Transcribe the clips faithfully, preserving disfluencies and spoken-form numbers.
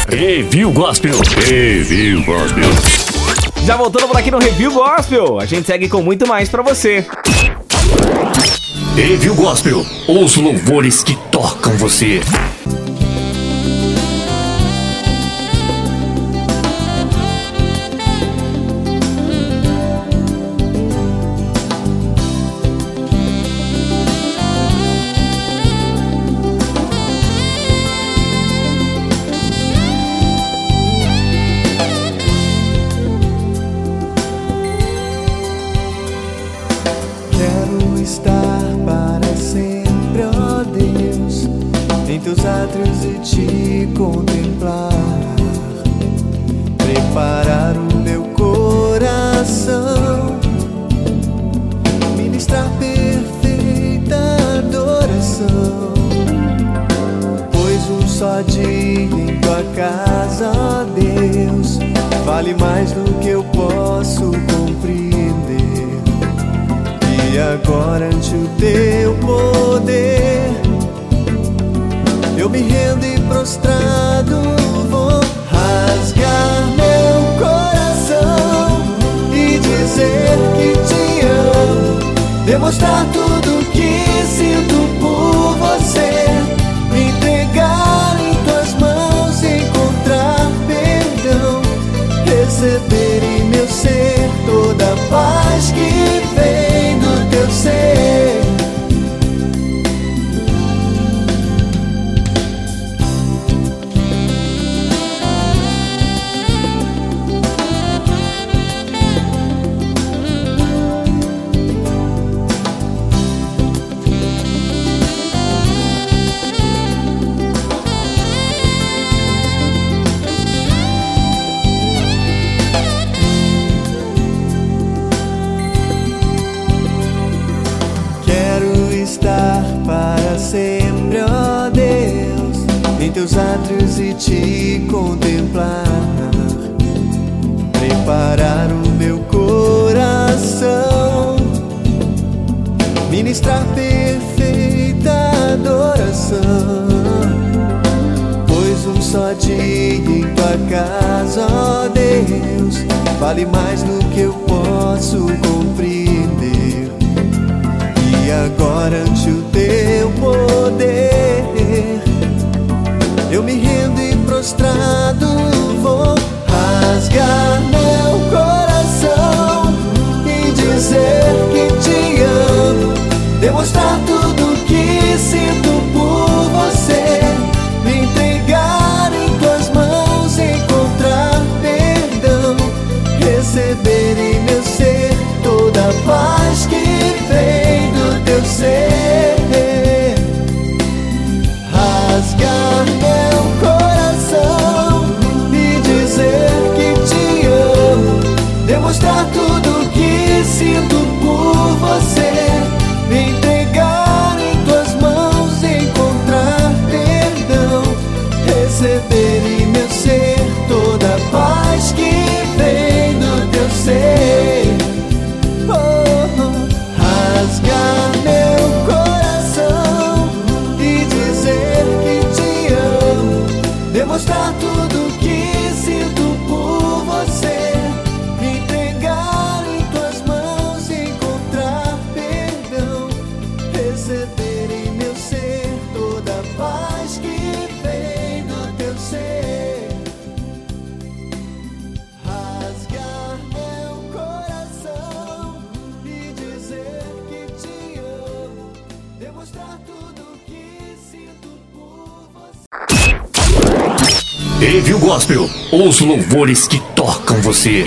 Review Gospel. Review Gospel. Já voltando por aqui no Review Gospel, a gente segue com muito mais pra você. Review Gospel, os louvores que tocam você. Teus átrios e te contemplar, preparar o meu coração, ministrar perfeita adoração. Pois um só dia em tua casa, ó Deus, vale mais do que eu posso compreender. E agora ante o teu poder eu me rendo e prostrado vou rasgar meu coração e dizer que te amo, demonstrar tudo que sinto por você, me entregar em tuas mãos, encontrar perdão, receber em meu ser toda a paz que vem do teu ser. Sempre, ó Deus, em teus átrios e te contemplar, preparar o meu coração, ministrar perfeita adoração. Pois um só dia em tua casa, ó Deus, vale mais do que eu posso compreender. E agora ante o teu poder eu me rendo e prostrado vou rasgar meu coração e dizer que te amo, demonstrar tudo que sinto por você, me entregar em tuas mãos, encontrar perdão, receber em meu ser toda a paz que vem do teu ser. Rasgar meu coração e dizer que te amo, demonstrar tudo que sinto por você, me entregar em tuas mãos, encontrar perdão, receber em meu ser toda a paz que vem do teu ser. Rasgar meu coração e dizer que te amo, demonstrar tudo que sinto por você, me entregar em tuas mãos, encontrar perdão, receber em meu ser toda a paz que vem do teu ser. Rasgar meu coração e dizer que te amo, demonstrar tudo que sinto por você. Review Gospel, os louvores que tocam você.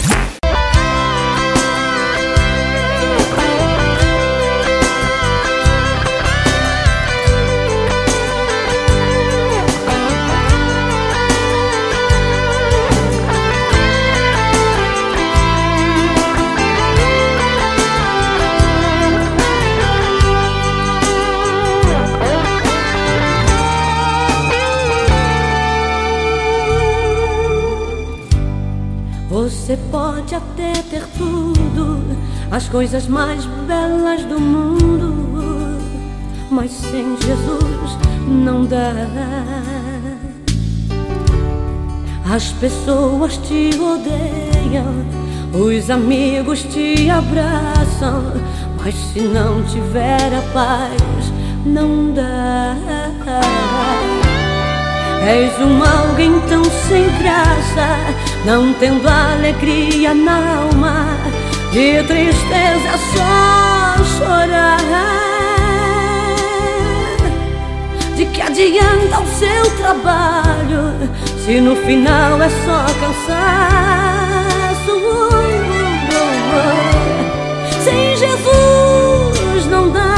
Você pode até ter tudo, as coisas mais belas do mundo, mas sem Jesus não dá. As pessoas te odeiam, os amigos te abraçam, mas se não tiver a paz, não dá. És um alguém tão sem graça, não tendo alegria na alma, de tristeza é só chorar. De que adianta o seu trabalho, se no final é só cansaço? Sem Jesus não dá.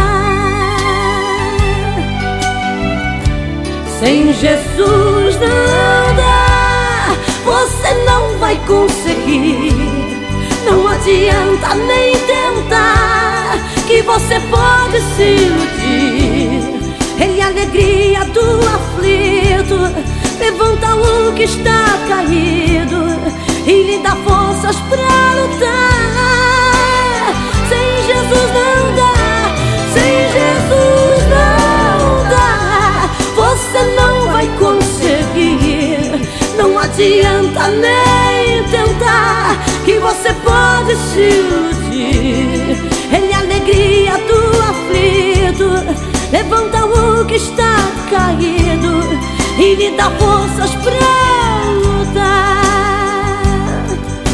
Sem Jesus não dá. Você não vai conseguir. Não adianta nem tentar, que você pode se iludir. Ele é a alegria do aflito, levanta o que está caído e lhe dá forças pra lutar. Sem Jesus não dá. Sem Jesus não dá. Você não vai conseguir. Não adianta nem tentar, que você pode se iludir. Ele é a alegria do aflito, levanta o que está caído e lhe dá forças pra lutar.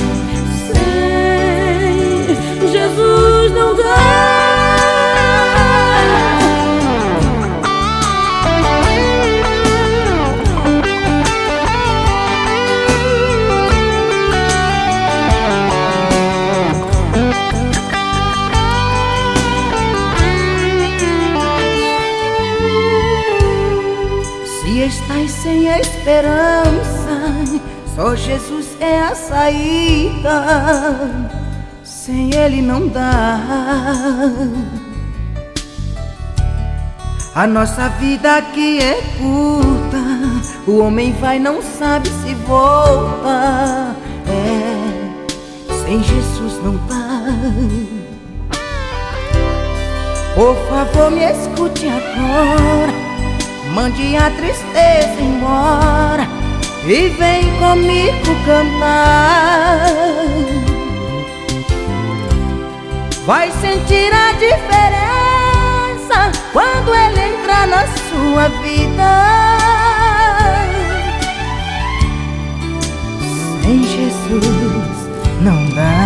Sem Jesus não dá. Estás sem esperança, só Jesus é a saída. Sem Ele não dá. A nossa vida aqui é curta, o homem vai não sabe se volta. É, sem Jesus não dá. Por favor, me escute agora. Mande a tristeza embora e vem comigo cantar. Vai sentir a diferença quando Ele entrar na sua vida. Sem Jesus não dá.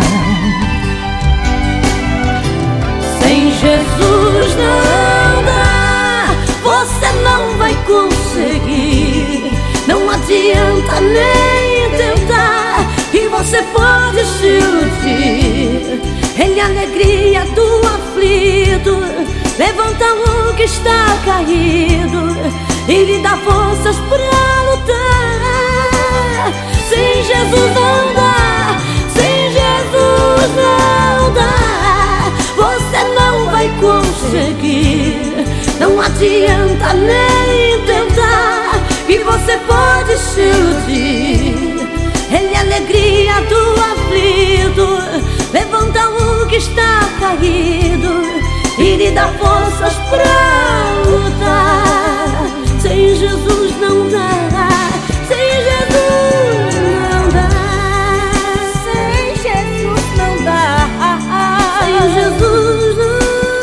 Sem Jesus não dá. Você não vai conseguir. Não adianta nem tentar, que você pode se iludir. Ele é a alegria do aflito, levanta o que está caído e lhe dá forças pra lutar. Sem Jesus não dá. Sem Jesus não dá. Você não vai conseguir. Não adianta nem tentar, que você pode se iludir. Ele é a alegria do aflito, levanta o que está caído e lhe dá forças pra lutar. Sem Jesus não dá. Sem Jesus não dá. Sem Jesus não dá. Sem Jesus não dá.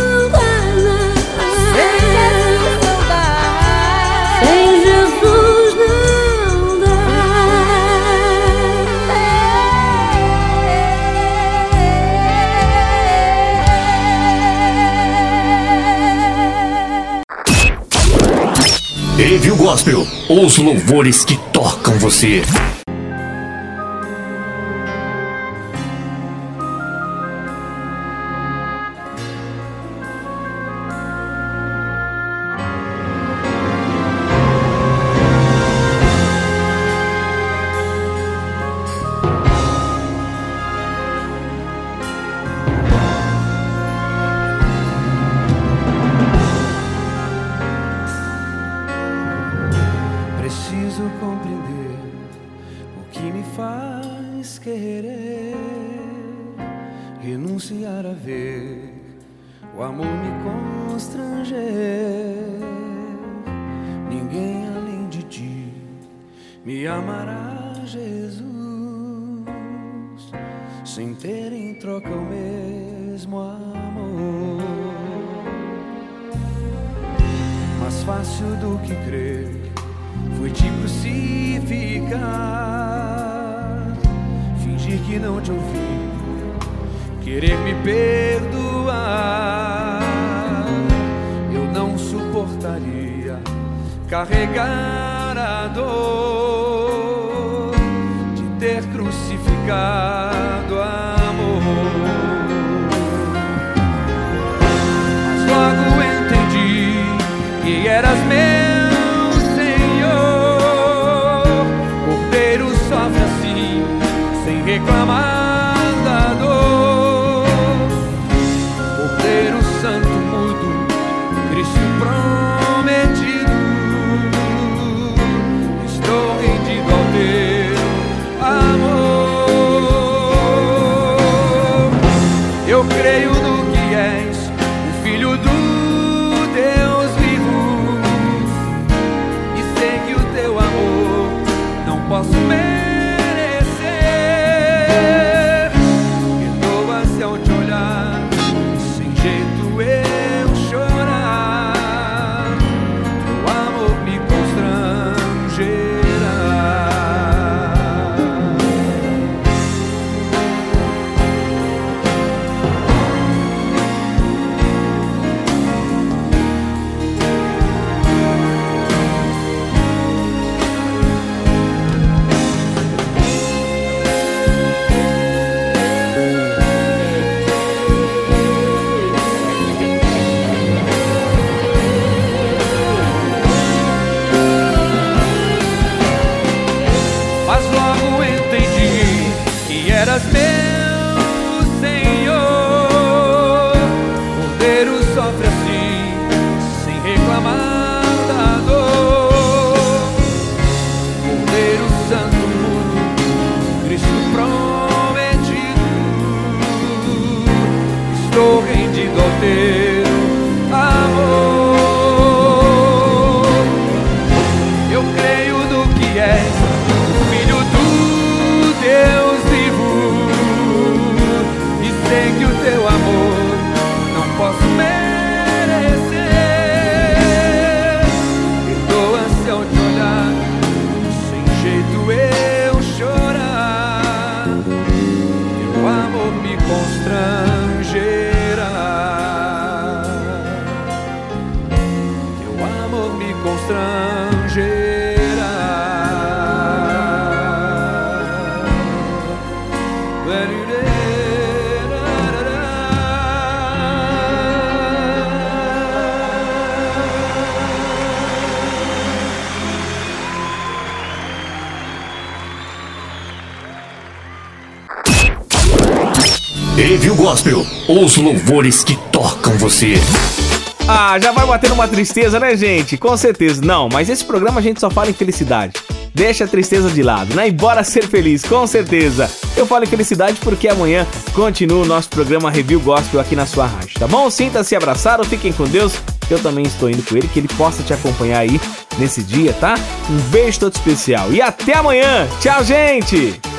Review Gospel, os louvores que tocam você. Renunciar a ver o amor me constranger. Ninguém além de ti me amará Jesus sem ter em troca o mesmo amor. Mais fácil do que crer foi te crucificar, fingir que não te ouvi, querer me perdoar. Eu não suportaria carregar a dor de ter crucificado amor. Mas logo entendi que eras meu Senhor. Cordeiro sofre assim, sem reclamar da dor. Cordeiro santo mudo, Cristo prometido. Estou rendido ao teu amor. Eu creio no que és, o Filho do Deus vivo, e sei que o teu amor não posso merecer. Perdoa-se ao te olhar, sem jeito eu chorar. Teu amor me constrangerá. Mas logo entendi que eras meu Senhor. Cordeiro sofre assim, sem reclamar da dor. Cordeiro santo mudo, Cristo prometido. Estou rendido ao teu amor. Eu creio no que és, Filho do Deus vivo, e sei que o teu amor não posso merecer. Perdoa-se ao te olhar, sem jeito eu chorar. Teu amor me constrangerá. Teu amor me constrangerá. Review Gospel, os louvores que tocam você. Ah, já vai bater uma tristeza, né, gente? Com certeza. Não, mas esse programa a gente só fala em felicidade. Deixa a tristeza de lado, né? E bora ser feliz, com certeza. Eu falo em felicidade porque amanhã continua o nosso programa Review Gospel aqui na sua rádio, tá bom? Sinta-se abraçado, fiquem com Deus. Eu também estou indo com ele, que ele possa te acompanhar aí nesse dia, tá? Um beijo todo especial e até amanhã. Tchau, gente!